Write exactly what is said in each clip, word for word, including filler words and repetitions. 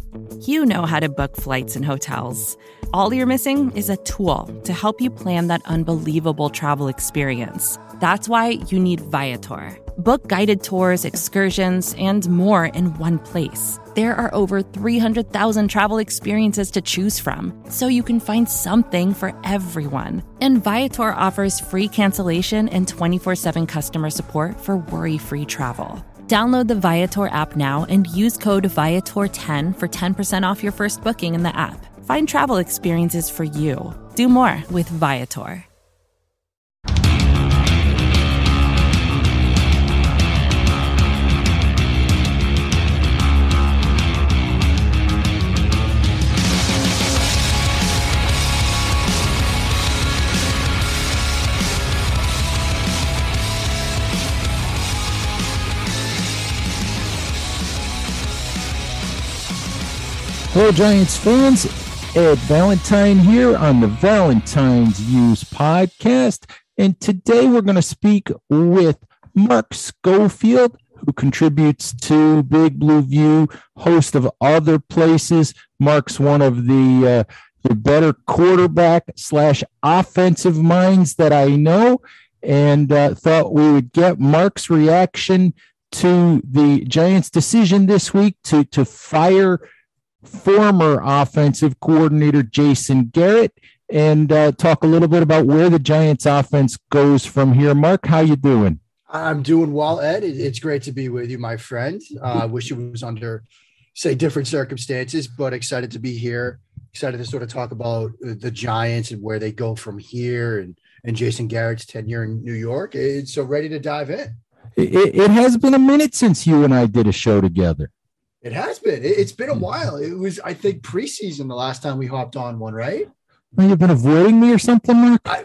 You know how to book flights and hotels. All you're missing is a tool to help you plan that unbelievable travel experience. That's why you need Viator. Book guided tours, excursions, and more in one place. There are over three hundred thousand travel experiences to choose from, so you can find something for everyone. And Viator offers free cancellation and twenty-four seven customer support for worry-free travel. Download the Viator app now and use code Viator ten for ten percent off your first booking in the app. Find travel experiences for you. Do more with Viator. Hello, Giants fans. Ed Valentine here on the Valentine's Views podcast. And today we're going to speak with Mark Schofield, who contributes to Big Blue View, host of Other Places. Mark's one of the, uh, the better quarterback slash offensive minds that I know, and uh, thought we would get Mark's reaction to the Giants' decision this week to, to fire former offensive coordinator Jason Garrett, and uh, talk a little bit about where the Giants offense goes from here. Mark, how you doing? I'm doing well, Ed. It's great to be with you, my friend. Uh, I wish it was under, say, different circumstances, but excited to be here. Excited to sort of talk about the Giants and where they go from here, and, and Jason Garrett's tenure in New York. It's so ready to dive in. It, it has been a minute since you and I did a show together. It has been. It's been a while. It was, I think, preseason the last time we hopped on one, right? Well, you've been avoiding me or something, Mark? I,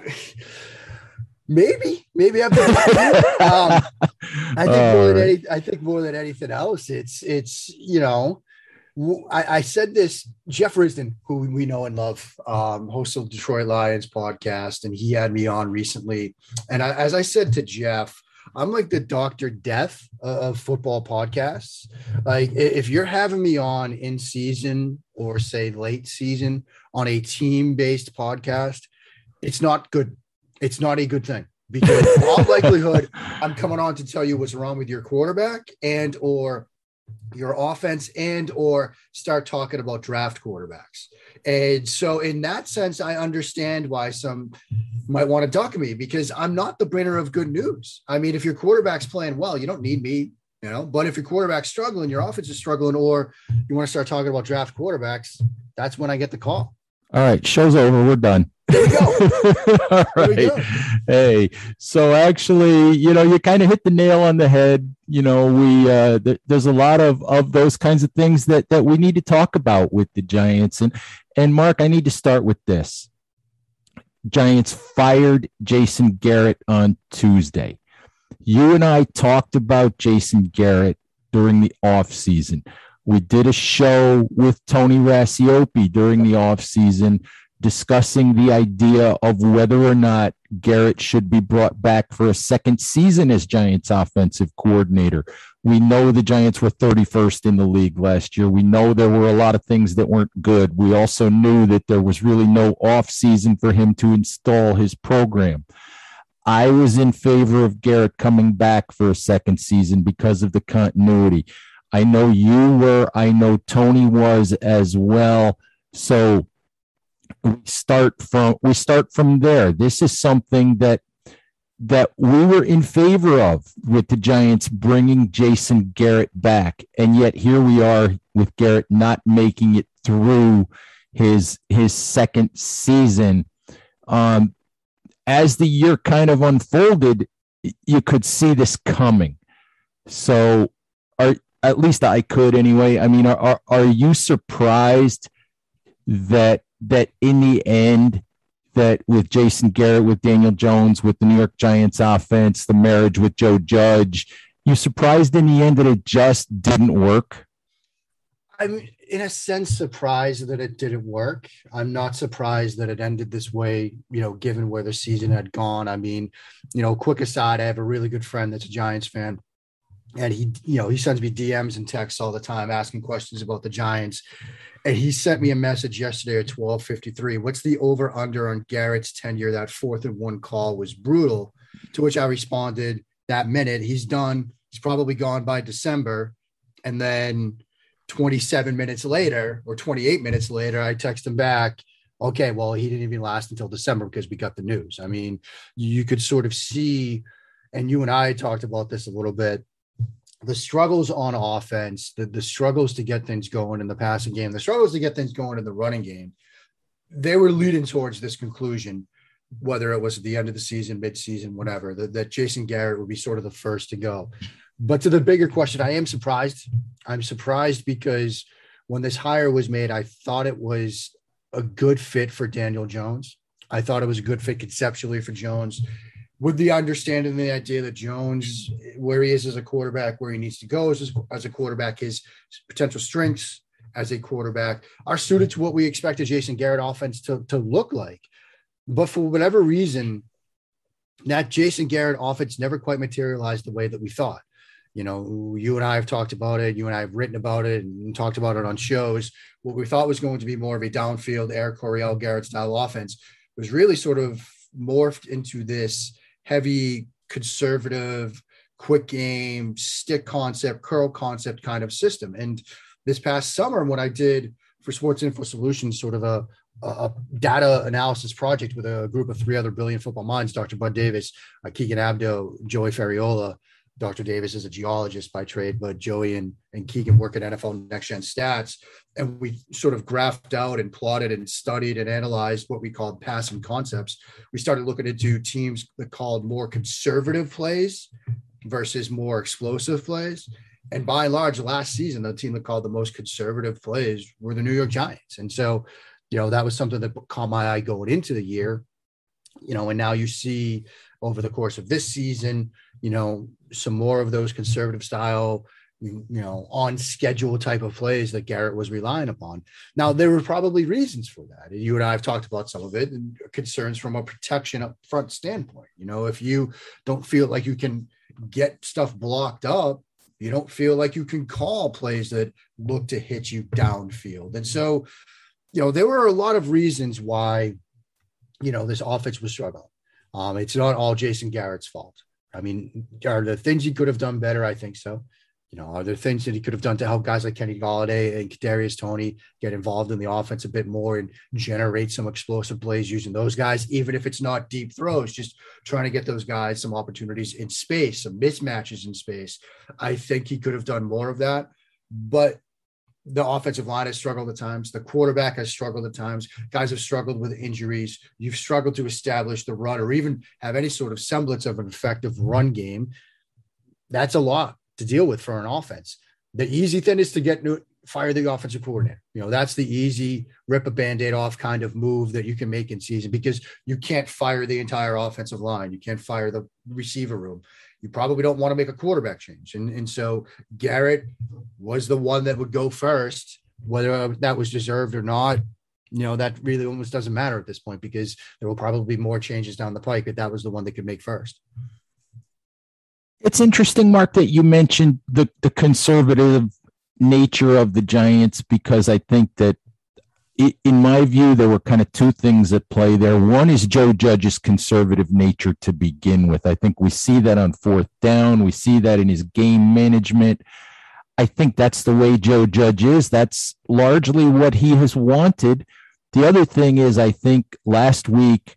maybe, maybe I've been. um, I think All more than right. any, I think more than anything else, it's it's you know, I, I said this. Jeff Risdon, who we know and love, um, host of Detroit Lions podcast, and he had me on recently. And I, as I said to Jeff, I'm like the Doctor Death of football podcasts. Like, if you're having me on in season or say late season on a team-based podcast, it's not good. It's not a good thing, because in all likelihood, I'm coming on to tell you what's wrong with your quarterback and or your offense and or start talking about draft quarterbacks. And so in that sense, I understand why some might want to duck me, because I'm not the bringer of good news. I mean, if your quarterback's playing well, you don't need me, you know, but if your quarterback's struggling, your offense is struggling, or you want to start talking about draft quarterbacks, that's when I get the call. All right, show's over. We're done. There we go. All There we right. go. Hey, so actually, you know, you kind of hit the nail on the head. You know, we uh, th- there's a lot of of those kinds of things that that we need to talk about with the Giants. And and Mark, I need to start with this. Giants fired Jason Garrett on Tuesday. You and I talked about Jason Garrett during the offseason. We did a show with Tony Racioppi during the offseason discussing the idea of whether or not Garrett should be brought back for a second season as Giants offensive coordinator. We know the Giants were thirty-first in the league last year. We know there were a lot of things that weren't good. We also knew that there was really no offseason for him to install his program. I was in favor of Garrett coming back for a second season because of the continuity. I know you were. I know Tony was as well. So we start from we start from there. This is something that that we were in favor of, with the Giants bringing Jason Garrett back, and yet here we are with Garrett not making it through his his second season. Um, as the year kind of unfolded, you could see this coming. So, are at least I could anyway. I mean, are are you surprised that that in the end, that with Jason Garrett, with Daniel Jones, with the New York Giants offense, the marriage with Joe Judge, you surprised in the end that it just didn't work? I'm in a sense surprised that it didn't work. I'm not surprised that it ended this way, you know, given where the season had gone. I mean, you know, quick aside, I have a really good friend that's a Giants fan. and he, you know, he sends me D Ms and texts all the time asking questions about the Giants. And he sent me a message yesterday at twelve fifty-three. What's the over under on Garrett's tenure? That fourth and one call was brutal. To which I responded that minute. He's done. He's probably gone by December. And then twenty-seven minutes later or twenty-eight minutes later, I text him back. Okay, well, he didn't even last until December because we got the news. I mean, you could sort of see, and you and I talked about this a little bit, the struggles on offense, the, the struggles to get things going in the passing game, the struggles to get things going in the running game, they were leading towards this conclusion, whether it was at the end of the season, mid-season, whatever, that, that Jason Garrett would be sort of the first to go. But to the bigger question, I am surprised. I'm surprised because when this hire was made, I thought it was a good fit for Daniel Jones. I thought it was a good fit conceptually for Jones, with the understanding, the idea that Jones, where he is as a quarterback, where he needs to go as, as a quarterback, his potential strengths as a quarterback are suited to what we expect a Jason Garrett offense to, to look like. But for whatever reason, that Jason Garrett offense never quite materialized the way that we thought. You know, you and I have talked about it. You and I have written about it and talked about it on shows. What we thought was going to be more of a downfield Eric Coryell Garrett style offense was really sort of morphed into this heavy, conservative, quick game, stick concept, curl concept kind of system. And this past summer, when I did for Sports Info Solutions, sort of a, a data analysis project with a group of three other brilliant football minds, Doctor Bud Davis, uh, Keegan Abdo, Joey Ferriola. Doctor Davis is a geologist by trade, but Joey and, and Keegan work at N F L Next Gen Stats. And we sort of graphed out and plotted and studied and analyzed what we called passing concepts. We started looking into teams that called more conservative plays versus more explosive plays. And by and large, last season, the team that called the most conservative plays were the New York Giants. And so, you know, that was something that caught my eye going into the year, you know, and now you see over the course of this season, you know, some more of those conservative style, you know, on schedule type of plays that Garrett was relying upon. Now, there were probably reasons for that. You and I have talked about some of it, and concerns from a protection up front standpoint. You know, if you don't feel like you can get stuff blocked up, you don't feel like you can call plays that look to hit you downfield. And so, you know, there were a lot of reasons why, you know, this offense was struggling. Um, it's not all Jason Garrett's fault. I mean, are there things he could have done better? I think so. You know, are there things that he could have done to help guys like Kenny Golladay and Kadarius Toney get involved in the offense a bit more and generate some explosive plays using those guys, even if it's not deep throws, just trying to get those guys some opportunities in space, some mismatches in space. I think he could have done more of that, but the offensive line has struggled at times. The quarterback has struggled at times. Guys have struggled with injuries. You've struggled to establish the run or even have any sort of semblance of an effective run game. That's a lot to deal with for an offense. The easy thing is to get new, fire the offensive coordinator. You know, that's the easy rip a Band-Aid off kind of move that you can make in season, because you can't fire the entire offensive line. You can't fire the receiver room. You probably don't want to make a quarterback change. And, and so Garrett was the one that would go first, whether that was deserved or not. You know, that really almost doesn't matter at this point, because there will probably be more changes down the pike, but that was the one that could make first. It's interesting, Mark, that you mentioned the, the conservative nature of the Giants, because I think that it, in my view, there were kind of two things at play there. One is Joe Judge's conservative nature to begin with. I think we see that on fourth down. We see that in his game management. I think that's the way Joe Judge is. That's largely what he has wanted. The other thing is, I think last week,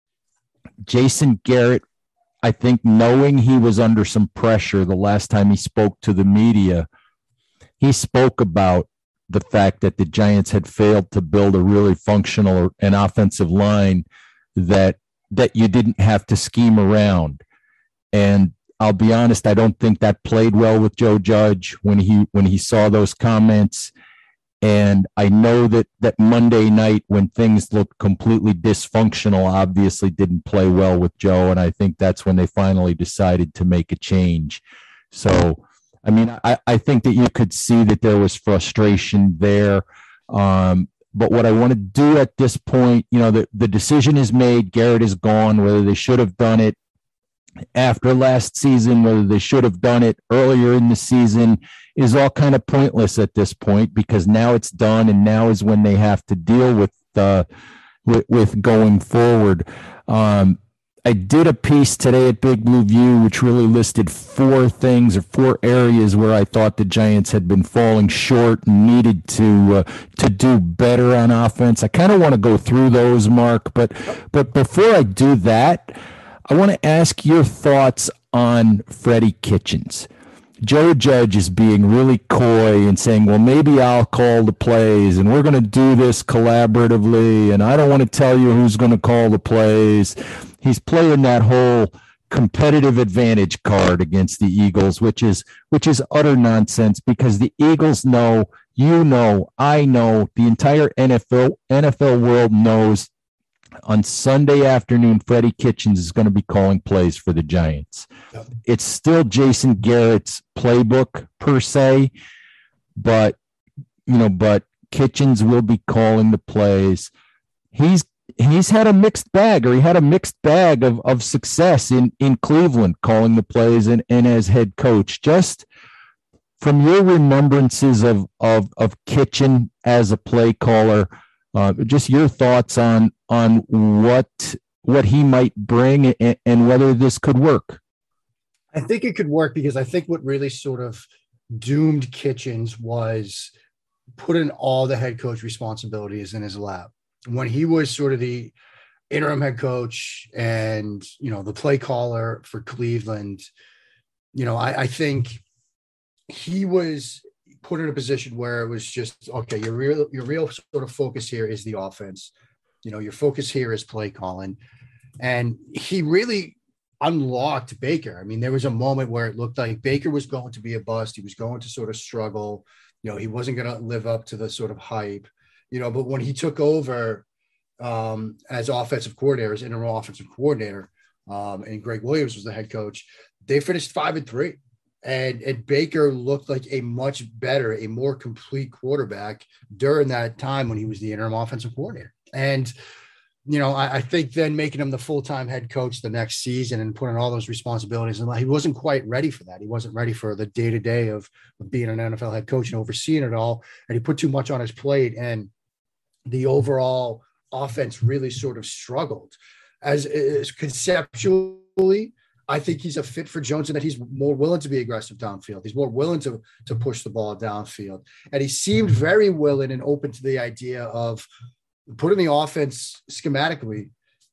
Jason Garrett, I think knowing he was under some pressure the last time he spoke to the media, he spoke about the fact that the Giants had failed to build a really functional and offensive line that that you didn't have to scheme around. And I'll be honest, I don't think that played well with Joe Judge when he when he saw those comments. And I know that that Monday night, when things looked completely dysfunctional, obviously didn't play well with Joe. And I think that's when they finally decided to make a change. So, I mean, I, I think that you could see that there was frustration there. Um, but what I want to do at this point, you know, the, the decision is made. Garrett is gone. Whether they should have done it after last season, whether they should have done it earlier in the season, is all kind of pointless at this point, because now it's done, and now is when they have to deal with uh, with, with going forward. Um, I did a piece today at Big Blue View, which really listed four things or four areas where I thought the Giants had been falling short and needed to uh, to do better on offense. I kind of want to go through those, Mark, but but before I do that, I want to ask your thoughts on Freddie Kitchens. Joe Judge is being really coy and saying, well, maybe I'll call the plays and we're going to do this collaboratively, and I don't want to tell you who's going to call the plays. He's playing that whole competitive advantage card against the Eagles, which is which is utter nonsense, because the Eagles know, you know, I know, the entire N F L N F L world knows on Sunday afternoon, Freddie Kitchens is going to be calling plays for the Giants. Yep. It's still Jason Garrett's playbook per se, but you know, but Kitchens will be calling the plays. He's he's had a mixed bag, or he had a mixed bag of, of success in, in Cleveland calling the plays and, and as head coach. Just from your remembrances of of of Kitchen as a play caller, Uh, just your thoughts on on what what he might bring and, and whether this could work. I think it could work, because I think what really sort of doomed Kitchens was putting all the head coach responsibilities in his lap. When he was sort of the interim head coach and, you know, the play caller for Cleveland, you know, I, I think he was put in a position where it was just, okay, your real, your real sort of focus here is the offense. You know, your focus here is play calling. And he really unlocked Baker. I mean, there was a moment where it looked like Baker was going to be a bust. He was going to sort of struggle. You know, he wasn't going to live up to the sort of hype, you know, but when he took over um, as offensive coordinator, as interim offensive coordinator, um, and Greg Williams was the head coach, they finished five and three. And, and Baker looked like a much better, a more complete quarterback during that time when he was the interim offensive coordinator. And, you know, I, I think then making him the full-time head coach the next season and putting all those responsibilities, and he wasn't quite ready for that. He wasn't ready for the day-to-day of, of being an N F L head coach and overseeing it all. And he put too much on his plate, and the overall offense really sort of struggled. As, as conceptually, I think he's a fit for Jones, and that he's more willing to be aggressive downfield. He's more willing to, to push the ball downfield. And he seemed very willing and open to the idea of putting the offense schematically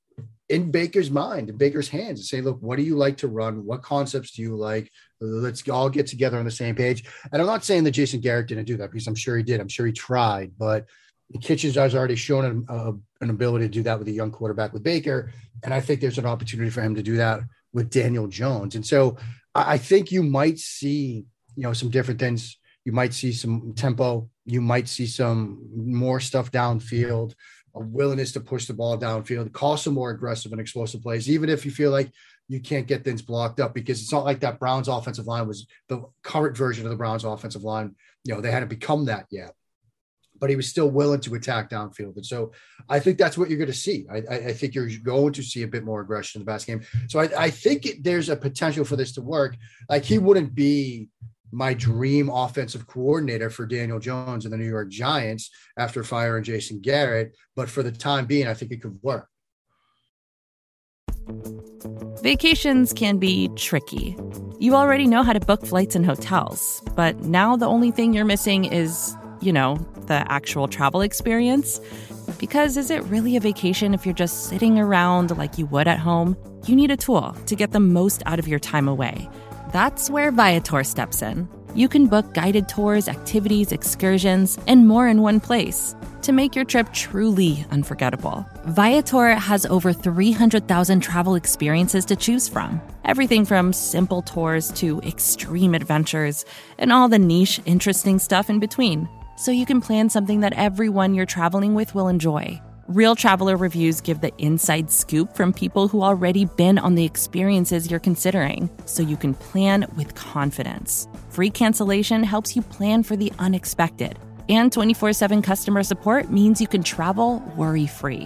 in Baker's mind, in Baker's hands, and say, look, what do you like to run? What concepts do you like? Let's all get together on the same page. And I'm not saying that Jason Garrett didn't do that, because I'm sure he did. I'm sure he tried, but Kitchens has already shown him uh, an ability to do that with a young quarterback with Baker. And I think there's an opportunity for him to do that with Daniel Jones. And so I think you might see, you know, some different things. You might see some tempo. You might see some more stuff downfield, a willingness to push the ball downfield, call some more aggressive and explosive plays, even if you feel like you can't get things blocked up, because it's not like that Browns offensive line was the current version of the Browns offensive line. You know, they hadn't become that yet, but he was still willing to attack downfield. And so I think that's what you're going to see. I, I, I think you're going to see a bit more aggression in the pass game. So I, I think it, there's a potential for this to work. Like, he wouldn't be my dream offensive coordinator for Daniel Jones and the New York Giants after firing Jason Garrett, but for the time being, I think it could work. Vacations can be tricky. You already know how to book flights and hotels, but now the only thing you're missing is, you know, the actual travel experience. Because is it really a vacation if you're just sitting around like you would at home? You need a tool to get the most out of your time away. That's where Viator steps in. You can book guided tours, activities, excursions, and more in one place to make your trip truly unforgettable. Viator has over three hundred thousand travel experiences to choose from. Everything from simple tours to extreme adventures and all the niche, interesting stuff in between. So you can plan something that everyone you're traveling with will enjoy. Real traveler reviews give the inside scoop from people who already been on the experiences you're considering, so you can plan with confidence. Free cancellation helps you plan for the unexpected. And twenty-four seven customer support means you can travel worry-free.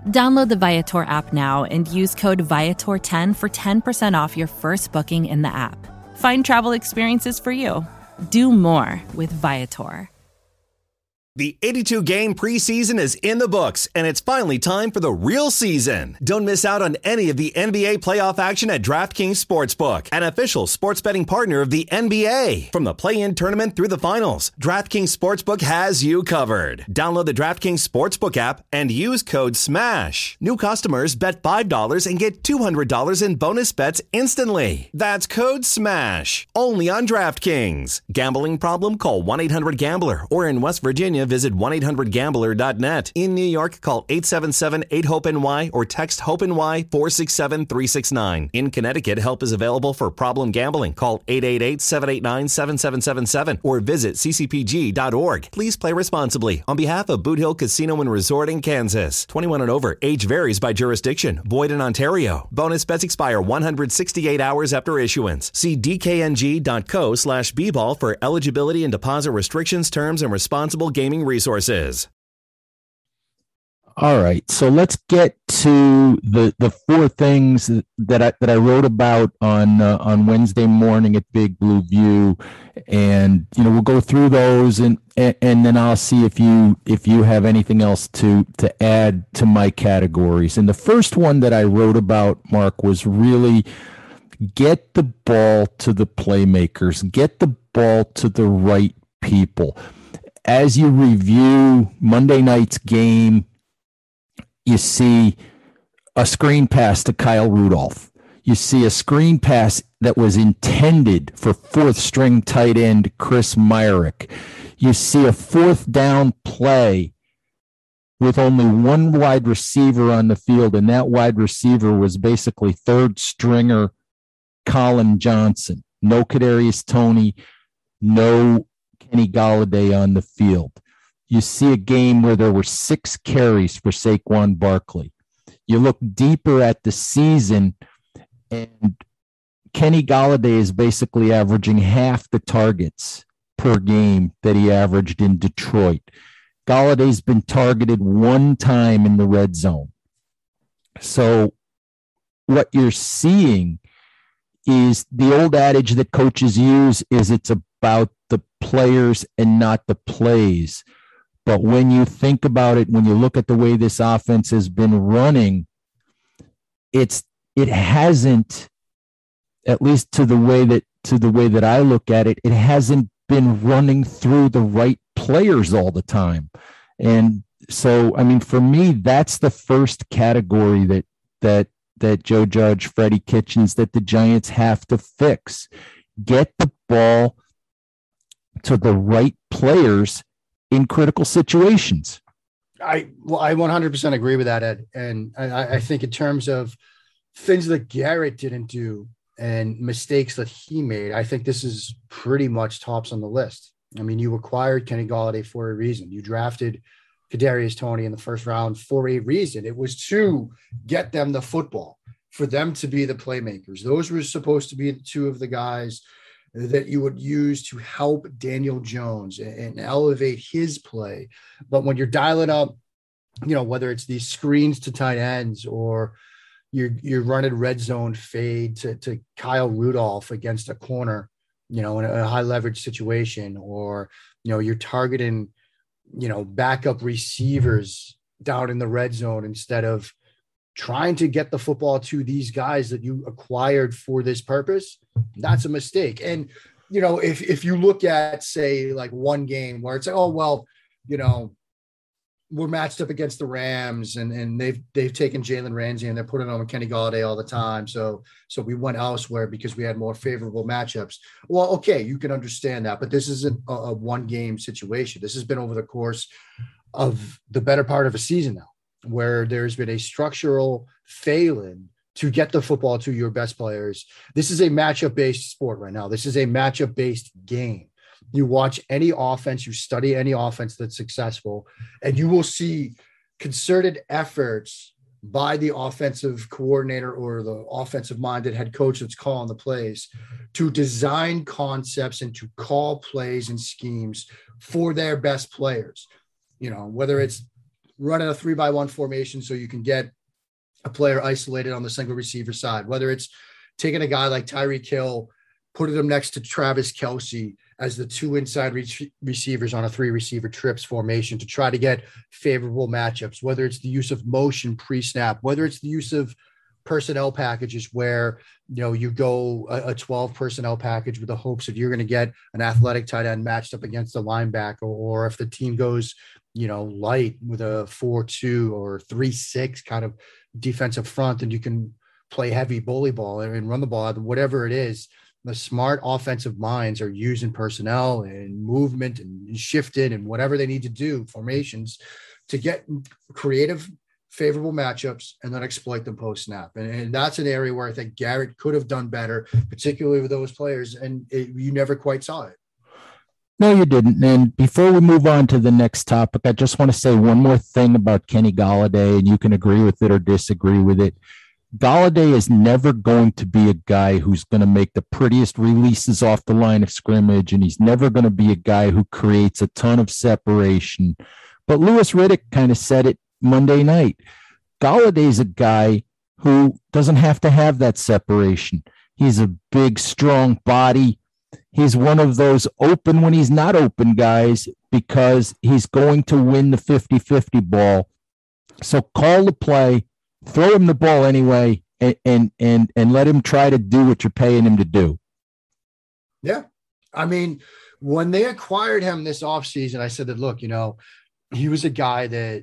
Download the Viator app now and use code Viator ten for ten percent off your first booking in the app. Find travel experiences for you. Do more with Viator. The eighty-two game preseason is in the books, and it's finally time for the real season. Don't miss out on any of the N B A playoff action at DraftKings Sportsbook, an official sports betting partner of the N B A. From the play-in tournament through the finals, DraftKings Sportsbook has you covered. Download the DraftKings Sportsbook app and use code SMASH. New customers bet five dollars and get two hundred dollars in bonus bets instantly. That's code SMASH. Only on DraftKings. Gambling problem? Call one eight hundred gambler, or in West Virginia, visit one eight hundred gambler dot net. In New York, call eight seven seven eight hope N Y or text HOPE-NY four six seven three six nine. In Connecticut, help is available for problem gambling. Call eight eight eight seven eight nine seven seven seven seven or visit c c p g dot org. Please play responsibly. On behalf of Boot Hill Casino and Resort in Kansas. twenty-one and over. Age varies by jurisdiction. Void in Ontario. Bonus bets expire one hundred sixty-eight hours after issuance. See d k n g dot co slash b ball for eligibility and deposit restrictions, terms, and responsible gaming resources. All right, so let's get to the the four things that I that I wrote about on uh, on Wednesday morning at Big Blue View, and you know we'll go through those, and, and and then I'll see if you if you have anything else to to add to my categories. And the first one that I wrote about, Mark, was really get the ball to the playmakers, get the ball to the right people. As you review Monday night's game, you see a screen pass to Kyle Rudolph. You see a screen pass that was intended for fourth string tight end Chris Myrick. You see a fourth down play with only one wide receiver on the field, and that wide receiver was basically third stringer Colin Johnson. No Kadarius Toney, no Kenny Golladay on the field. You see a game where there were six carries for Saquon Barkley. You look deeper at the season, and Kenny Golladay is basically averaging half the targets per game that he averaged in Detroit. Galladay's been targeted one time in the red zone. So what you're seeing is the old adage that coaches use is it's about the players and not the plays. But when you think about it, when you look at the way this offense has been running, it's it hasn't, at least to the way that to the way that I look at it, it hasn't been running through the right players all the time. And so, I mean, for me, that's the first category that that that Joe Judge, Freddie Kitchens, that the Giants have to fix. Get the ball to the right players in critical situations. I well, I one hundred percent agree with that, Ed. And I, I think in terms of things that Garrett didn't do and mistakes that he made, I think this is pretty much tops on the list. I mean, you acquired Kenny Golladay for a reason. You drafted Kadarius Toney in the first round for a reason. It was to get them the football, for them to be the playmakers. Those were supposed to be the two of the guys that you would use to help Daniel Jones and, and elevate his play. But when you're dialing up, you know, whether it's these screens to tight ends or you're, you're running red zone fade to, to Kyle Rudolph against a corner, you know, in a, a high leverage situation, or, you know, you're targeting, you know, backup receivers down in the red zone instead of trying to get the football to these guys that you acquired for this purpose, that's a mistake. And, you know, if, if you look at, say, like one game where it's like, oh, well, you know, we're matched up against the Rams and, and they've, they've taken Jalen Ramsey and they're putting on Kenny Golladay all the time. So, so we went elsewhere because we had more favorable matchups. Well, okay, you can understand that, but this isn't a, a one game situation. This has been over the course of the better part of a season now, where there's been a structural failing to get the football to your best players. This is a matchup-based sport right now. This is a matchup-based game. You watch any offense, you study any offense that's successful, and you will see concerted efforts by the offensive coordinator or the offensive-minded head coach that's calling the plays to design concepts and to call plays and schemes for their best players. You know, whether it's running a three by one formation so you can get a player isolated on the single receiver side, whether it's taking a guy like Tyreek Hill, putting him next to Travis Kelce as the two inside re- receivers on a three receiver trips formation to try to get favorable matchups, whether it's the use of motion pre-snap, whether it's the use of personnel packages where, you know, you go a, a twelve personnel package with the hopes that you're going to get an athletic tight end matched up against a linebacker, or if the team goes, you know, light with a four two or three six kind of defensive front, and you can play heavy bully ball and run the ball, whatever it is. The smart offensive minds are using personnel and movement and shifted and whatever they need to do, formations, to get creative, favorable matchups and then exploit them post snap. And, and that's an area where I think Garrett could have done better, particularly with those players. And it, you never quite saw it. No, you didn't. And before we move on to the next topic, I just want to say one more thing about Kenny Golladay, and you can agree with it or disagree with it. Golladay is never going to be a guy who's going to make the prettiest releases off the line of scrimmage, and he's never going to be a guy who creates a ton of separation. But Louis Riddick kind of said it Monday night. Golladay is a guy who doesn't have to have that separation. He's a big, strong body. He's one of those open when he's not open guys because he's going to win the fifty-fifty ball. So call the play. Throw him the ball anyway, and, and and and let him try to do what you're paying him to do. Yeah. I mean, when they acquired him this offseason, I said that, look, you know, he was a guy that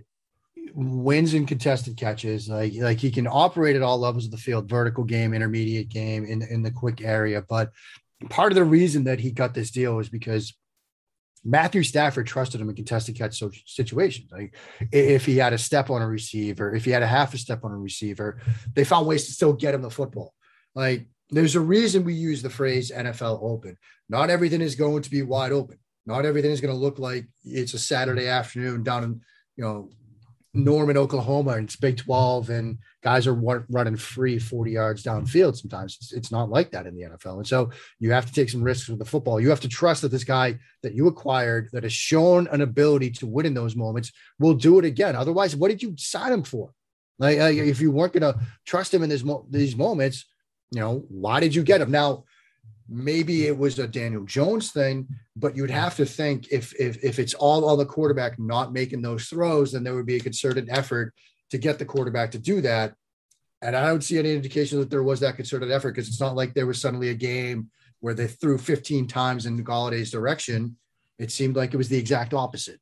wins in contested catches. Like, like he can operate at all levels of the field, vertical game, intermediate game, in, in the quick area. But part of the reason that he got this deal was because Matthew Stafford trusted him in contested catch situations. Like if he had a step on a receiver, if he had a half a step on a receiver, they found ways to still get him the football. Like there's a reason we use the phrase N F L open. Not everything is going to be wide open. Not everything is going to look like it's a Saturday afternoon down in, you know, Norman, Oklahoma, and it's Big twelve and guys are running free forty yards downfield. Sometimes it's, it's not like that in the N F L. And so you have to take some risks with the football. You have to trust that this guy that you acquired that has shown an ability to win in those moments will do it again. Otherwise, what did you sign him for? Like, like if you weren't going to trust him in this mo- these moments, you know, why did you get him? Now, maybe it was a Daniel Jones thing, but you'd have to think if, if, if it's all on the quarterback not making those throws, then there would be a concerted effort to get the quarterback to do that. And I don't see any indication that there was that concerted effort, because it's not like there was suddenly a game where they threw fifteen times in Galladay's direction. It seemed like it was the exact opposite.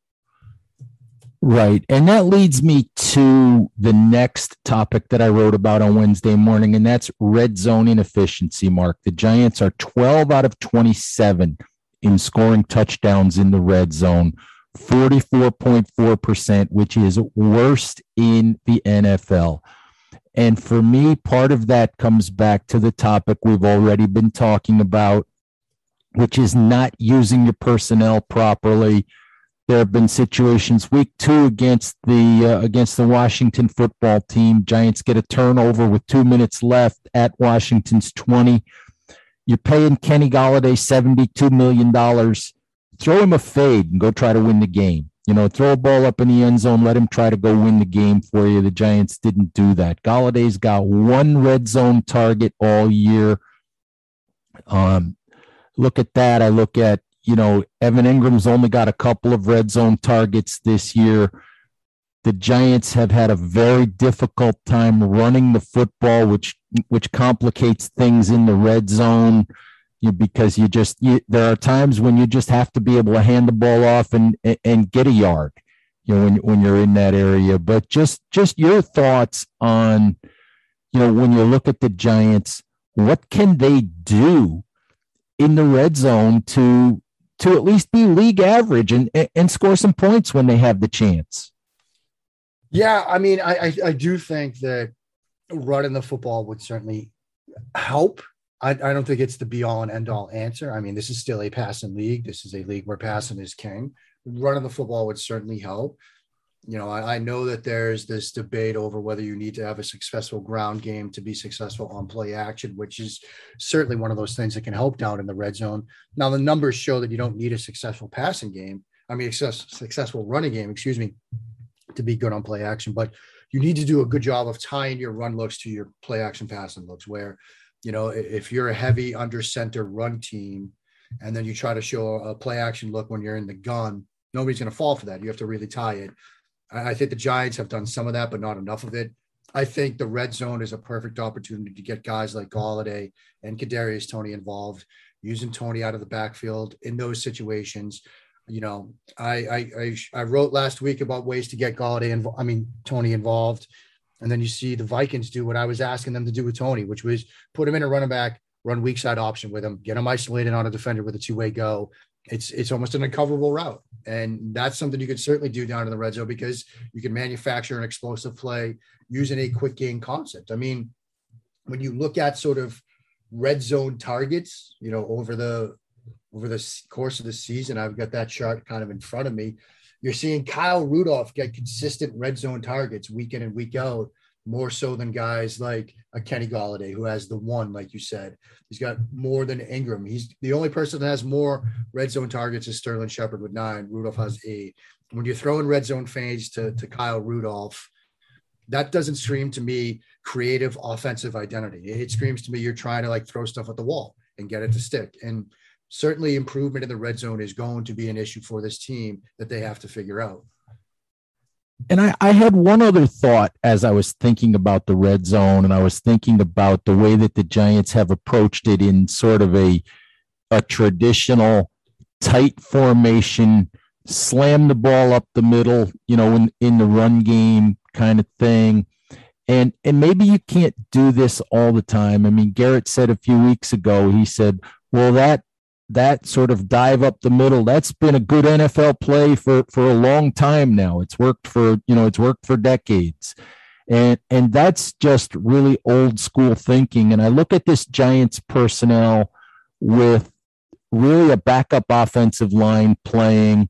Right. And that leads me to the next topic that I wrote about on Wednesday morning, and that's red zone inefficiency, Mark. The Giants are twelve out of twenty-seven in scoring touchdowns in the red zone, forty-four point four percent, which is worst in the N F L. And for me, part of that comes back to the topic we've already been talking about, which is not using your personnel properly. There have been situations week two against the uh, against the Washington football team. Giants get a turnover with two minutes left at Washington's twenty. You're paying Kenny Golladay seventy-two million dollars. Throw him a fade and go try to win the game. You know, throw a ball up in the end zone. Let him try to go win the game for you. The Giants didn't do that. Galladay's got one red zone target all year. Um, look at that. I look at, you know, Evan Ingram's only got a couple of red zone targets this year. The Giants have had a very difficult time running the football, which which complicates things in the red zone, you, because you just you, there are times when you just have to be able to hand the ball off and and get a yard, you know, when when you're in that area. But just just your thoughts on, you know, when you look at the Giants, what can they do in the red zone to to at least be league average and, and score some points when they have the chance? Yeah, I mean, I, I, I do think that running the football would certainly help. I, I don't think it's the be-all and end-all answer. I mean, this is still a passing league. This is a league where passing is king. Running the football would certainly help. You know, I, I know that there's this debate over whether you need to have a successful ground game to be successful on play action, which is certainly one of those things that can help down in the red zone. Now, the numbers show that you don't need a successful passing game. I mean, success, successful running game, excuse me. to be good on play action, but you need to do a good job of tying your run looks to your play action passing looks, where, you know, if you're a heavy under center run team and then you try to show a play action look when you're in the gun, nobody's going to fall for that. You have to really tie it. I think the Giants have done some of that, but not enough of it. I think the red zone is a perfect opportunity to get guys like Golladay and Kadarius Toney involved, using Toney out of the backfield in those situations. You know, I, I, I, I wrote last week about ways to get Golladay and I mean, Toney involved. And then you see the Vikings do what I was asking them to do with Toney, which was put him in a running back, run weak side option with him, get him isolated on a defender with a two-way go. It's, it's almost an uncoverable route. And that's something you could certainly do down in the red zone, because you can manufacture an explosive play using a quick game concept. I mean, when you look at sort of red zone targets, you know, over the, over the course of the season, I've got that chart kind of in front of me. You're seeing Kyle Rudolph get consistent red zone targets week in and week out, more so than guys like a Kenny Golladay, who has the one, like you said. He's got more than Ingram. He's the only person that has more red zone targets is Sterling Shepard with nine. Rudolph has eight. When you're throwing red zone fades to, to Kyle Rudolph, that doesn't scream to me creative offensive identity. It screams to me you're trying to like throw stuff at the wall and get it to stick. And certainly improvement in the red zone is going to be an issue for this team that they have to figure out. And I, I had one other thought as I was thinking about the red zone, and I was thinking about the way that the Giants have approached it in sort of a, a traditional tight formation, slam the ball up the middle, you know, in, in the run game kind of thing. And, and maybe you can't do this all the time. I mean, Garrett said a few weeks ago, he said, well, that, that sort of dive up the middle, that's been a good N F L play for, for a long time now. It's worked for, you know, it's worked for decades. And, and that's just really old school thinking. And I look at this Giants personnel with really a backup offensive line playing,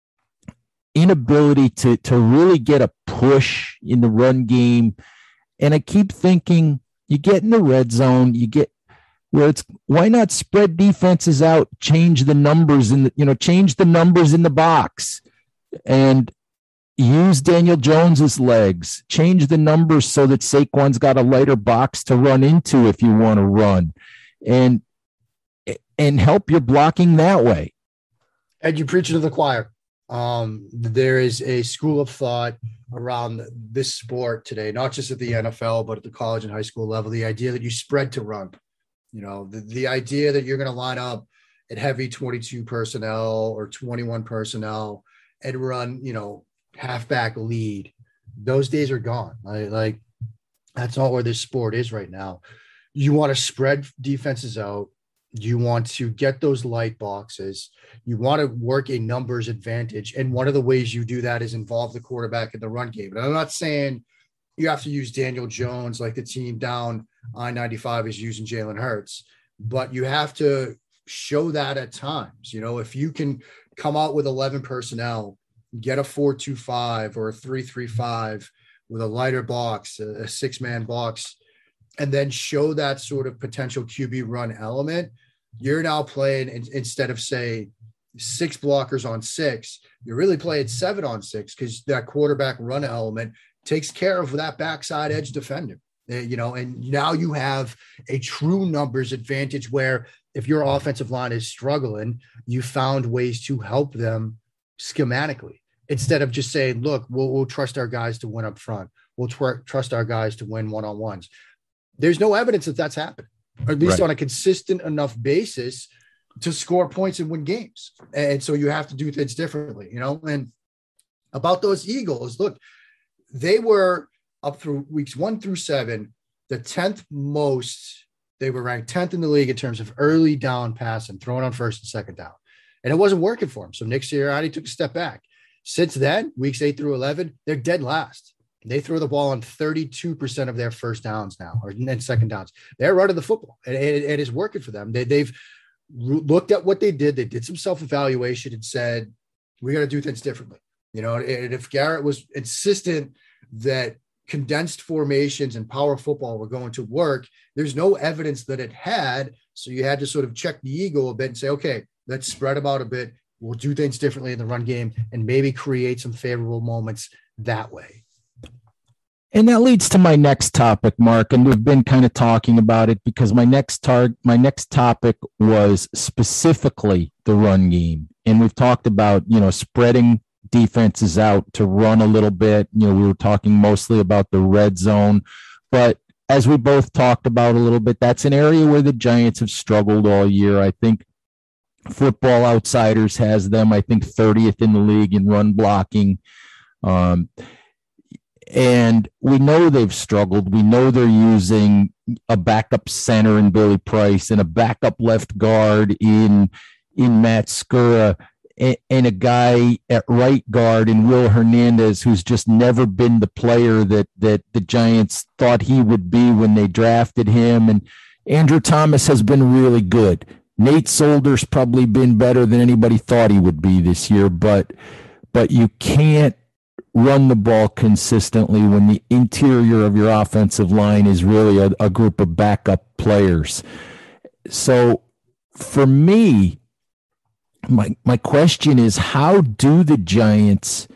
inability to, to really get a push in the run game. And I keep thinking, you get in the red zone, you get, where it's, why not spread defenses out, change the numbers in the, you know, change the numbers in the box and use Daniel Jones's legs, change the numbers so that Saquon's got a lighter box to run into if you want to run, and, and help your blocking that way. And you preach to the choir. Um, there is a school of thought around this sport today, not just at the N F L, but at the college and high school level, the idea that you spread to run. You know, the, the idea that you're going to line up at heavy twenty-two personnel or twenty-one personnel and run, you know, halfback lead, those days are gone. I, like, that's not where this sport is right now. You want to spread defenses out. You want to get those light boxes. You want to work a numbers advantage. And one of the ways you do that is involve the quarterback in the run game. And I'm not saying you have to use Daniel Jones like the team down I ninety-five is using Jalen Hurts, but you have to show that at times. You know, if you can come out with eleven personnel, get a four two five or a three three five with a lighter box, a, a six-man box, and then show that sort of potential Q B run element, you're now playing in, instead of, say, six blockers on six, you're really playing seven on six because that quarterback run element takes care of that backside edge defender. You know, and now you have a true numbers advantage where if your offensive line is struggling, you found ways to help them schematically instead of just saying, look, we'll, we'll trust our guys to win up front. We'll tr- trust our guys to win one-on-ones. There's no evidence that that's happened, or at least right. on a consistent enough basis to score points and win games. And so you have to do things differently, you know, and about those Eagles, look, they were up through weeks one through seven, the tenth most, they were ranked tenth in the league in terms of early down pass and throwing on first and second down. And it wasn't working for them. So Nick Sirianni took a step back. Since then, weeks eight through eleven, they're dead last. They throw the ball on thirty-two percent of their first downs now, or then second downs. They're running the football, and it, it is working for them. They, they've looked at what they did. They did some self-evaluation and said, we got to do things differently. You know, and if Garrett was insistent that condensed formations and power football were going to work, there's no evidence that it had. So you had to sort of check the ego a bit and say, okay, let's spread them out a bit, we'll do things differently in the run game and maybe create some favorable moments that way. And that leads to my next topic, Mark, and we've been kind of talking about it because my next tar- my next topic was specifically the run game. And we've talked about, you know, spreading defenses out to run a little bit. You know, we were talking mostly about the red zone, but as we both talked about a little bit, that's an area where the Giants have struggled all year. I think Football Outsiders has them, I think, thirtieth in the league in run blocking. Um, And we know they've struggled. We know they're using a backup center in Billy Price and a backup left guard in in Matt Skura and, and a guy at right guard in Will Hernandez, who's just never been the player that that the Giants thought he would be when they drafted him. And Andrew Thomas has been really good. Nate Solder's probably been better than anybody thought he would be this year, but but you can't run the ball consistently when the interior of your offensive line is really a, a group of backup players. So for me, my my question is, how do the Giants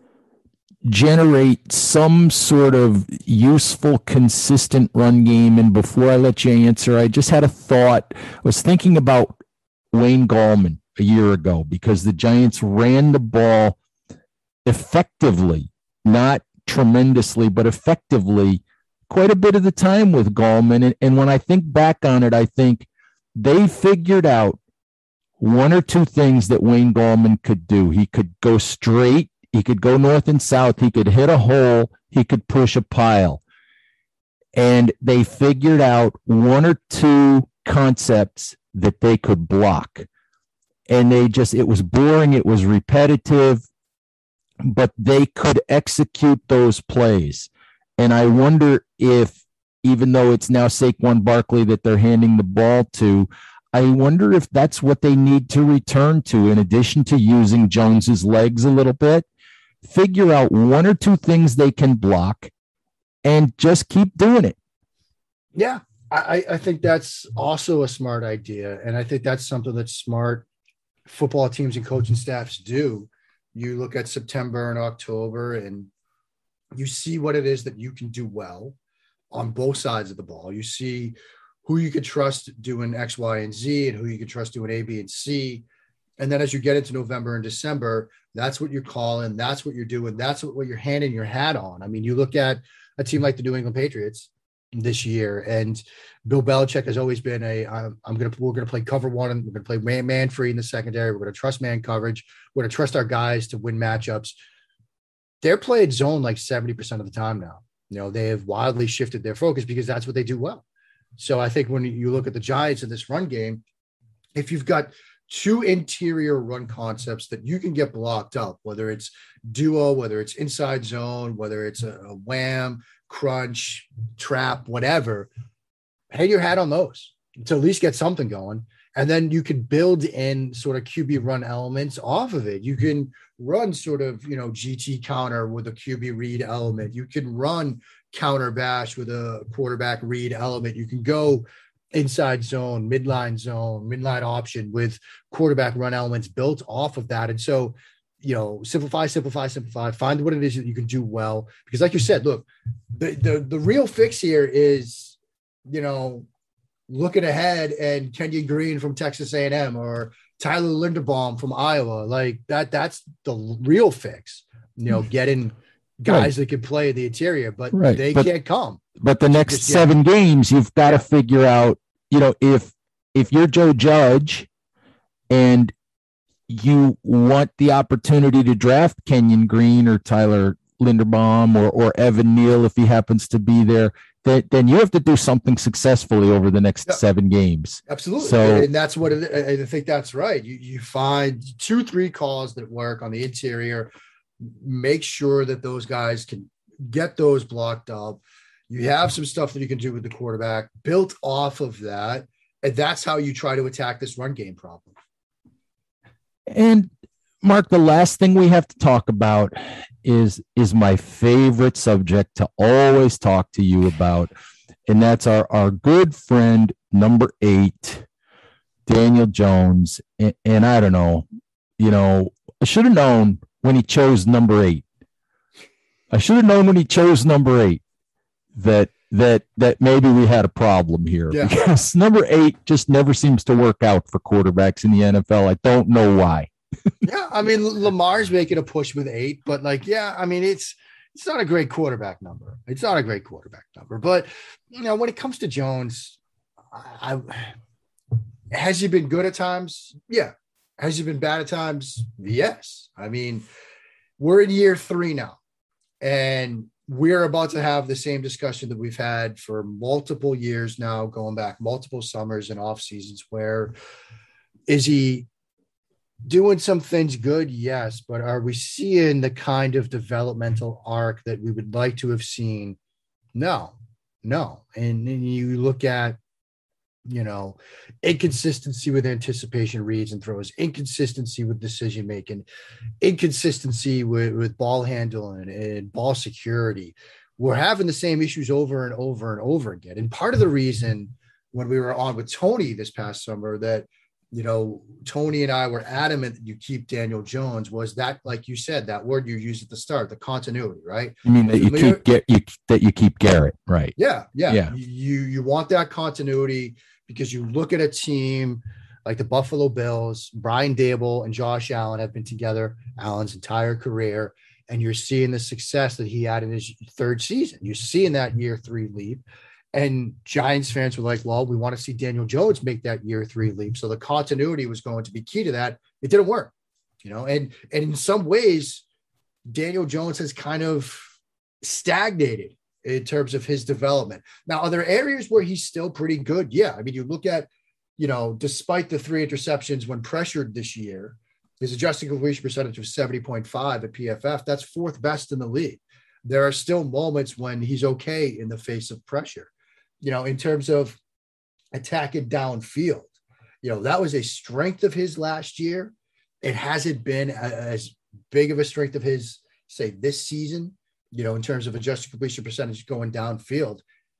generate some sort of useful, consistent run game? And before I let you answer, I just had a thought. I was thinking about Wayne Gallman a year ago because the Giants ran the ball effectively, not tremendously, but effectively quite a bit of the time with Gallman. And, and when I think back on it, I think they figured out one or two things that Wayne Gallman could do. He could go straight, he could go north and south, he could hit a hole, he could push a pile. And they figured out one or two concepts that they could block. And they just, it was boring, it was repetitive, but they could execute those plays. And I wonder if, even though it's now Saquon Barkley that they're handing the ball to, I wonder if that's what they need to return to, in addition to using Jones's legs a little bit. Figure out one or two things they can block and just keep doing it. Yeah, I, I think that's also a smart idea. And I think that's something that smart football teams and coaching staffs do. You look at September and October and you see what it is that you can do well on both sides of the ball. You see who you can trust doing X, Y, and Z, and who you can trust doing A, B, and C. And then as you get into November and December, that's what you're calling. That's what you're doing. That's what, what you're handing your hat on. I mean, you look at a team like the New England Patriots this year, and Bill Belichick has always been a, I'm, I'm going to, we're going to play cover one, and we're going to play man, man free in the secondary. We're going to trust man coverage. We're going to trust our guys to win matchups. They're playing zone like seventy percent of the time now. You know, they have wildly shifted their focus because that's what they do well. So I think when you look at the Giants in this run game, if you've got two interior run concepts that you can get blocked up, whether it's duo, whether it's inside zone, whether it's a, a wham, crunch, trap, whatever, hang your hat on those to at least get something going. And then you can build in sort of Q B run elements off of it. You can run sort of, you know, G T counter with a Q B read element. You can run counter bash with a quarterback read element. You can go inside zone, midline zone, midline option with quarterback run elements built off of that. And so, you know, simplify, simplify, simplify, find what it is that you can do well. Because like you said, look, the the, the real fix here is, you know, looking ahead and Kenyon Green from Texas A and M or Tyler Linderbaum from Iowa. Like that, that's the real fix, you know, getting guys right that can play in the interior, but right. they but, can't come. But the next just, seven yeah. games, you've got yeah. to figure out, you know, if if you're Joe Judge and you want the opportunity to draft Kenyon Green or Tyler Linderbaum or or Evan Neal if he happens to be there, then, then you have to do something successfully over the next yeah. seven games. Absolutely. So, and that's what it, I think that's right. You you find two, three calls that work on the interior, make sure that those guys can get those blocked up. You have some stuff that you can do with the quarterback built off of that. And that's how you try to attack this run game problem. And Mark, the last thing we have to talk about is, is my favorite subject to always talk to you about. And that's our, our good friend, number eight, Daniel Jones. And, and I don't know, you know, I should have known when he chose number eight. I should have known when he chose number eight that that that maybe we had a problem here, yeah. because number eight just never seems to work out for quarterbacks in the N F L. I don't know why. Yeah, I mean, Lamar's making a push with eight, but like, yeah, I mean, it's it's not a great quarterback number. It's not a great quarterback number. But you know, when it comes to Jones, I, I has he been good at times? Yeah. Has he been bad at times? Yes. I mean, we're in year three now, and we're about to have the same discussion that we've had for multiple years now, going back multiple summers and off seasons. Where is he doing some things good? Yes. But are we seeing the kind of developmental arc that we would like to have seen? No, no. And then you look at, you know, inconsistency with anticipation reads and throws, inconsistency with decision making, inconsistency with, with ball handling and ball security. We're having the same issues over and over and over again. And part of the reason when we were on with Tony this past summer that, you know, Tony and I were adamant that you keep Daniel Jones was that, like you said, that word you used at the start, the continuity, right? You mean that you Familiar? keep get you that you keep Garrett, right? Yeah, yeah, yeah. You you want that continuity because you look at a team like the Buffalo Bills. Brian Daboll and Josh Allen have been together Allen's entire career, and you're seeing the success that he had in his third season. You're seeing that year three leap. And Giants fans were like, well, we want to see Daniel Jones make that year three leap. So the continuity was going to be key to that. It didn't work, you know, and, and in some ways, Daniel Jones has kind of stagnated in terms of his development. Now, are there areas where he's still pretty good? Yeah. I mean, you look at, you know, despite the three interceptions when pressured this year, his adjusted completion percentage was seventy point five at P F F. That's fourth best in the league. There are still moments when he's okay in the face of pressure. You know, in terms of attacking downfield, you know, that was a strength of his last year. It hasn't been as big of a strength of his, say, this season, you know, in terms of adjusted completion percentage going downfield.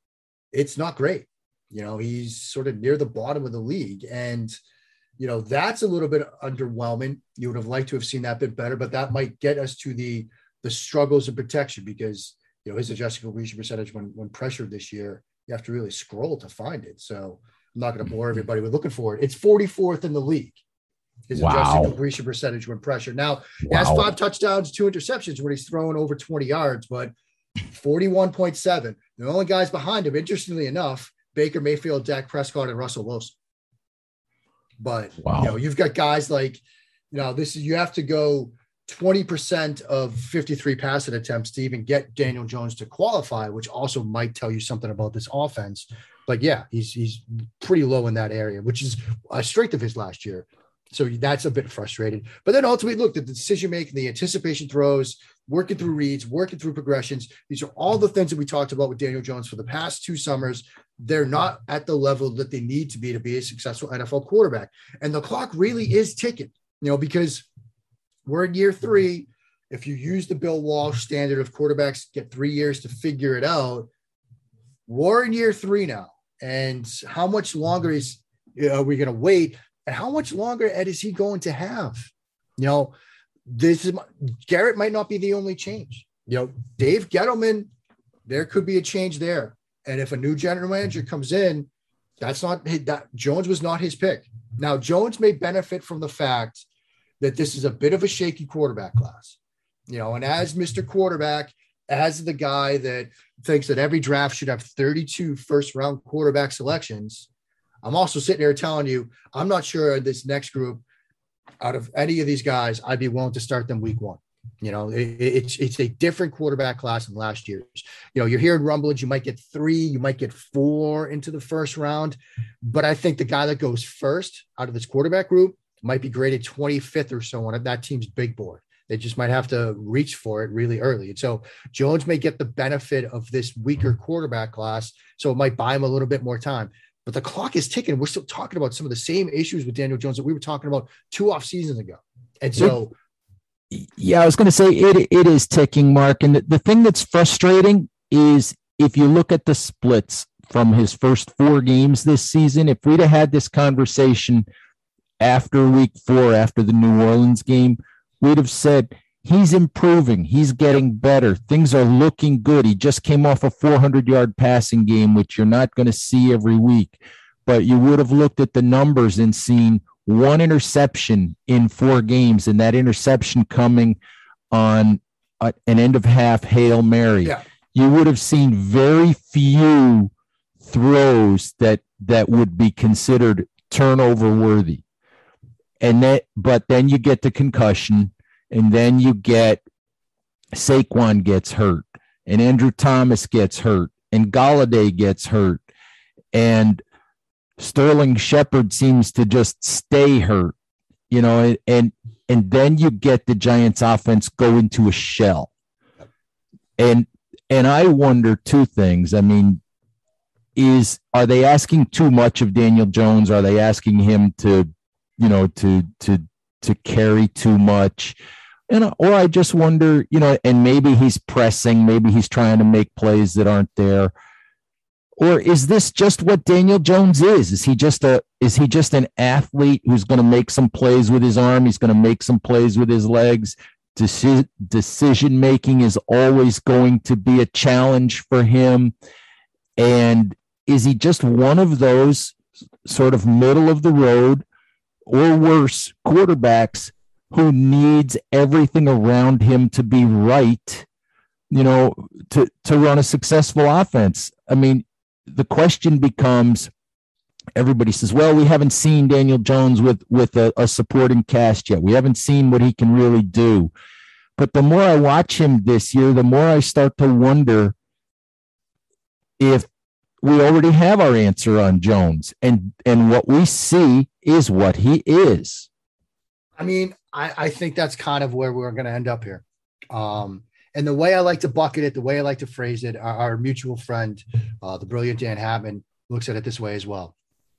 It's not great. You know, he's sort of near the bottom of the league. And, you know, that's a little bit underwhelming. You would have liked to have seen that bit better, but that might get us to the, the struggles of protection because, you know, his adjusted completion percentage when, when pressured this year, you have to really scroll to find it. So I'm not going to bore everybody with looking for it. It's forty-fourth in the league. His wow. adjusted completion percentage when pressured. Now, he wow. has five touchdowns, two interceptions when he's throwing over twenty yards, but forty-one point seven. The only guys behind him, interestingly enough, Baker Mayfield, Dak Prescott, and Russell Wilson. But, wow. you know, you've got guys like, you know, this is, you have to go twenty percent of fifty-three passing attempts to even get Daniel Jones to qualify, which also might tell you something about this offense. But yeah, he's he's pretty low in that area, which is a strength of his last year. So that's a bit frustrating. But then ultimately, look, the decision making, the anticipation throws, working through reads, working through progressions. These are all the things that we talked about with Daniel Jones for the past two summers. They're not at the level that they need to be to be a successful N F L quarterback. And the clock really is ticking, you know, because we're in year three. If you use the Bill Walsh standard of quarterbacks get three years to figure it out, we're in year three now. And how much longer is you know, are we going to wait? And how much longer, Ed, is he going to have? You know, this is Garrett might not be the only change. You know, Dave Gettleman, there could be a change there. And if a new general manager comes in, that's not that Jones was not his pick. Now, Jones may benefit from the fact that this is a bit of a shaky quarterback class, you know, and as Mister Quarterback, as the guy that thinks that every draft should have thirty-two first round quarterback selections, I'm also sitting here telling you, I'm not sure this next group out of any of these guys, I'd be willing to start them week one. You know, it, it's, it's a different quarterback class than last year's. You know, you're hearing rumblings, you might get three, you might get four into the first round, but I think the guy that goes first out of this quarterback group might be graded twenty-fifth or so on that team's big board. They just might have to reach for it really early. And so Jones may get the benefit of this weaker quarterback class. So it might buy him a little bit more time, but the clock is ticking. We're still talking about some of the same issues with Daniel Jones that we were talking about two off seasons ago. And so, yeah, I was going to say it, it is ticking, Mark. And the, the thing that's frustrating is if you look at the splits from his first four games this season, if we'd have had this conversation after week four, after the New Orleans game, we'd have said he's improving. He's getting better. Things are looking good. He just came off a four hundred yard passing game, which you're not going to see every week. But you would have looked at the numbers and seen one interception in four games, and that interception coming on a, an end of half Hail Mary. Yeah. You would have seen very few throws that that would be considered turnover worthy. And that, but then you get the concussion, and then you get Saquon gets hurt, and Andrew Thomas gets hurt, and Golladay gets hurt, and Sterling Shepard seems to just stay hurt, you know, and and then you get the Giants offense go into a shell. And and I wonder two things. I mean, is are they asking too much of Daniel Jones? Are they asking him to, you know, to to to carry too much? And or I just wonder, you know, and maybe he's pressing, maybe he's trying to make plays that aren't there. Or is this just what Daniel Jones is? Is he just a is he just an athlete who's going to make some plays with his arm? He's going to make some plays with his legs. Deci- decision making is always going to be a challenge for him. And is he just one of those sort of middle of the road or worse quarterbacks who needs everything around him to be right, you know, to, to run a successful offense? I mean, the question becomes, everybody says, well, we haven't seen Daniel Jones with, with a, a supporting cast yet. We haven't seen what he can really do. But the more I watch him this year, the more I start to wonder if we already have our answer on Jones, and, and what we see is what he is. I mean, I, I think that's kind of where we're going to end up here. Um, And the way I like to bucket it, the way I like to phrase it, our, our mutual friend, uh, the brilliant Dan Hatman, looks at it this way as well.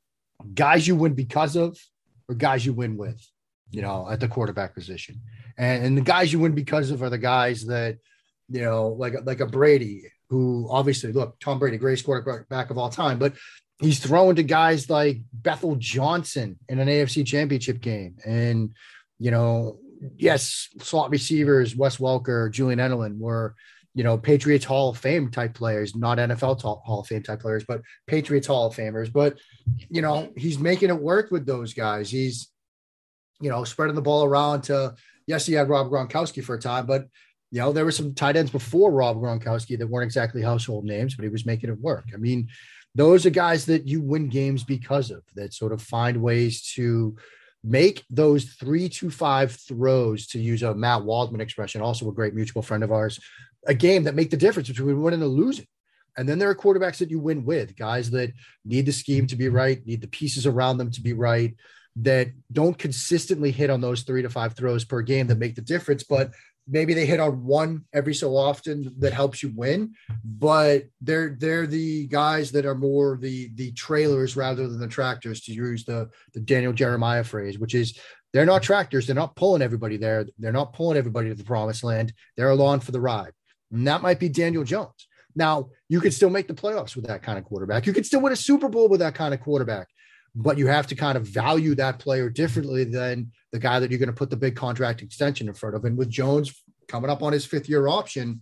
Guys you win because of, or guys you win with, you know, at the quarterback position. And, and the guys you win because of are the guys that, you know, like, like a Brady, who obviously, look, Tom Brady, greatest quarterback of all time, but he's throwing to guys like Bethel Johnson in an A F C championship game. And, you know, yes, slot receivers, Wes Welker, Julian Edelman were, you know, Patriots Hall of Fame type players, not N F L Hall of Fame type players, but Patriots Hall of Famers. But, you know, he's making it work with those guys. He's, you know, spreading the ball around to, yes, he had Rob Gronkowski for a time, but, you know, there were some tight ends before Rob Gronkowski that weren't exactly household names, but he was making it work. I mean, those are guys that you win games because of, that sort of find ways to make those three to five throws, to use a Matt Waldman expression, also a great mutual friend of ours, a game that make the difference between winning and losing. And then there are quarterbacks that you win with, guys that need the scheme to be right, need the pieces around them to be right, that don't consistently hit on those three to five throws per game that make the difference, but maybe they hit on one every so often that helps you win. But they're they're the guys that are more the the trailers rather than the tractors, to use the the Daniel Jeremiah phrase, which is they're not tractors. They're not pulling everybody there. They're not pulling everybody to the promised land. They're along for the ride. And that might be Daniel Jones. Now, you could still make the playoffs with that kind of quarterback. You could still win a Super Bowl with that kind of quarterback. But you have to kind of value that player differently than the guy that you're going to put the big contract extension in front of. And with Jones coming up on his fifth year option,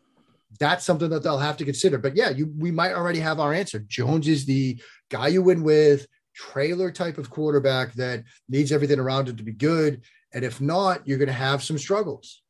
that's something that they'll have to consider. But yeah, you, we might already have our answer. Jones is the guy you win with, trailer type of quarterback that needs everything around it to be good. And if not, you're going to have some struggles.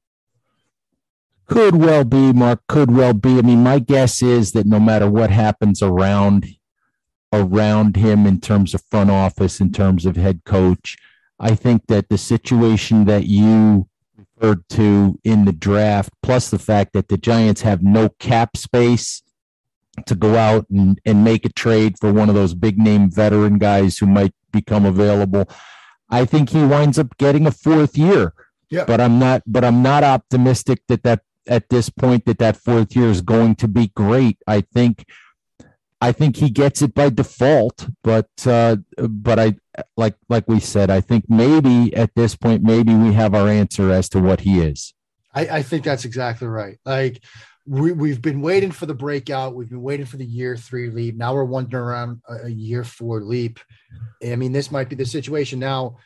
Could well be, Mark, could well be. I mean, my guess is that no matter what happens around around him in terms of front office, in terms of head coach, I think that the situation that you referred to in the draft, plus the fact that the Giants have no cap space to go out and, and make a trade for one of those big name veteran guys who might become available, I think he winds up getting a fourth year. Yeah. But I'm not, but I'm not optimistic that that at this point that that fourth year is going to be great. I think I think he gets it by default, but uh, but I like like we said, I think maybe at this point, maybe we have our answer as to what he is. I, I think that's exactly right. Like we, we've been waiting for the breakout. We've been waiting for the year three leap. Now we're wondering around a, a year four leap. I mean, this might be the situation. Now,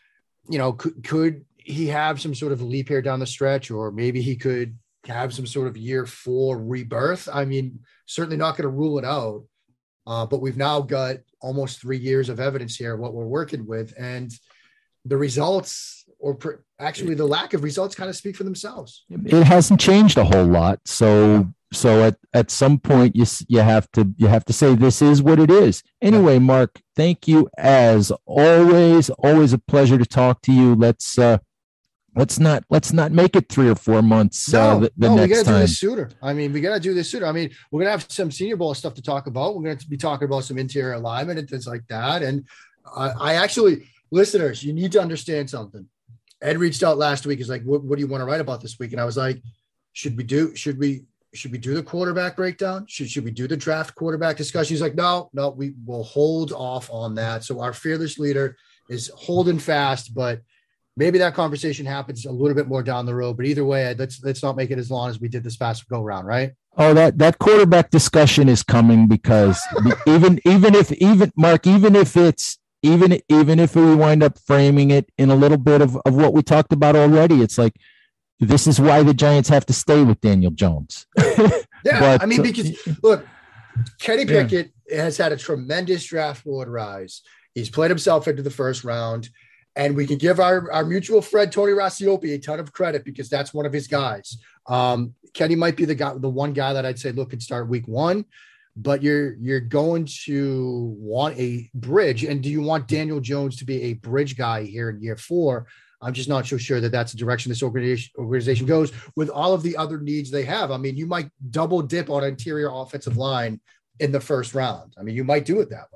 you know, could, could he have some sort of leap here down the stretch, or maybe he could have some sort of year four rebirth? I mean, certainly not going to rule it out. Uh, but we've now got almost three years of evidence here, what we're working with, and the results, or pr- actually the lack of results, kind of speak for themselves. It hasn't changed a whole lot. So, so at, at some point you, you have to, you have to say, this is what it is. Anyway, Mark, thank you as always, always a pleasure to talk to you. Let's, uh, Let's not let's not make it three or four months. No, uh, the, the no, next we gotta time. do this sooner. I mean, we gotta do this sooner. I mean, we're gonna have some Senior Bowl stuff to talk about. We're gonna be talking about some interior alignment and things like that. And I, I actually, listeners, you need to understand something. Ed reached out last week. He's like, "What, what do you want to write about this week?" And I was like, "Should we do? Should we? Should we do the quarterback breakdown? Should Should we do the draft quarterback discussion?" He's like, "No, no, we will hold off on that." So our fearless leader is holding fast, but maybe that conversation happens a little bit more down the road, but either way, let's let's not make it as long as we did this past go round, right? Oh, that that quarterback discussion is coming, because even even if even Mark, even if it's even even if we wind up framing it in a little bit of, of what we talked about already, it's like, this is why the Giants have to stay with Daniel Jones. Yeah, but, I mean, because look, Kenny yeah. Pickett has had a tremendous draft board rise. He's played himself into the first round. And we can give our, our mutual friend, Tony Rasiopi, a ton of credit, because that's one of his guys. Um, Kenny might be the guy, the one guy that I'd say, look, can start week one, but you're, you're going to want a bridge. And do you want Daniel Jones to be a bridge guy here in year four? I'm just not so sure that that's the direction this organization, organization goes with all of the other needs they have. I mean, you might double dip on interior offensive line in the first round. I mean, you might do it that way.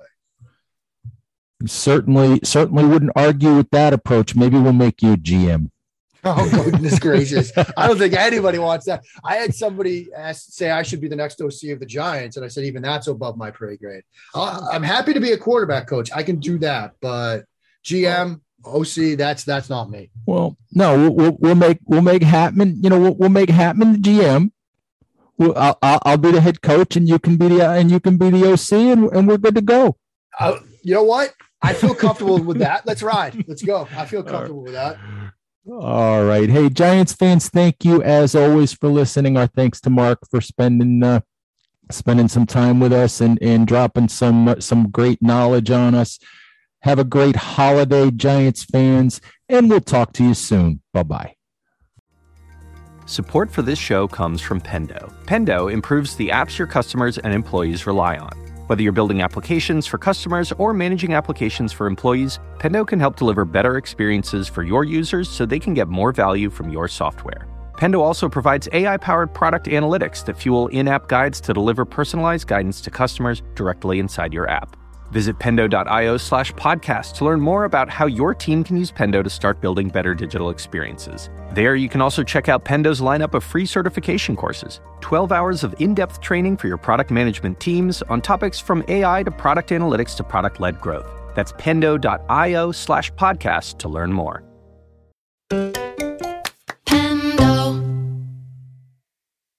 Certainly, certainly wouldn't argue with that approach. Maybe we'll make you a G M. Oh, goodness gracious. I don't think anybody wants that. I had somebody ask, say I should be the next O C of the Giants, and I said, even that's above my pay grade. Uh, I'm happy to be a quarterback coach. I can do that, but G M, O C, that's that's not me. Well, no, we'll, we'll, we'll make we'll make Hatman. You know, we'll, we'll make Hatman the G M. We'll, I'll, I'll I'll be the head coach, and you can be the and you can be the O C, and, and we're good to go. Uh, you know what? I feel comfortable with that. Let's ride. Let's go. I feel comfortable with that. All right. Hey, Giants fans, thank you as always for listening. Our thanks to Mark for spending uh, spending some time with us and, and dropping some uh, some great knowledge on us. Have a great holiday, Giants fans, and we'll talk to you soon. Bye-bye. Support for this show comes from Pendo. Pendo improves the apps your customers and employees rely on. Whether you're building applications for customers or managing applications for employees, Pendo can help deliver better experiences for your users so they can get more value from your software. Pendo also provides A I-powered product analytics that fuel in-app guides to deliver personalized guidance to customers directly inside your app. Visit pendo.io slash podcast to learn more about how your team can use Pendo to start building better digital experiences. There, you can also check out Pendo's lineup of free certification courses, twelve hours of in-depth training for your product management teams on topics from A I to product analytics to product-led growth. That's pendo.io slash podcast to learn more.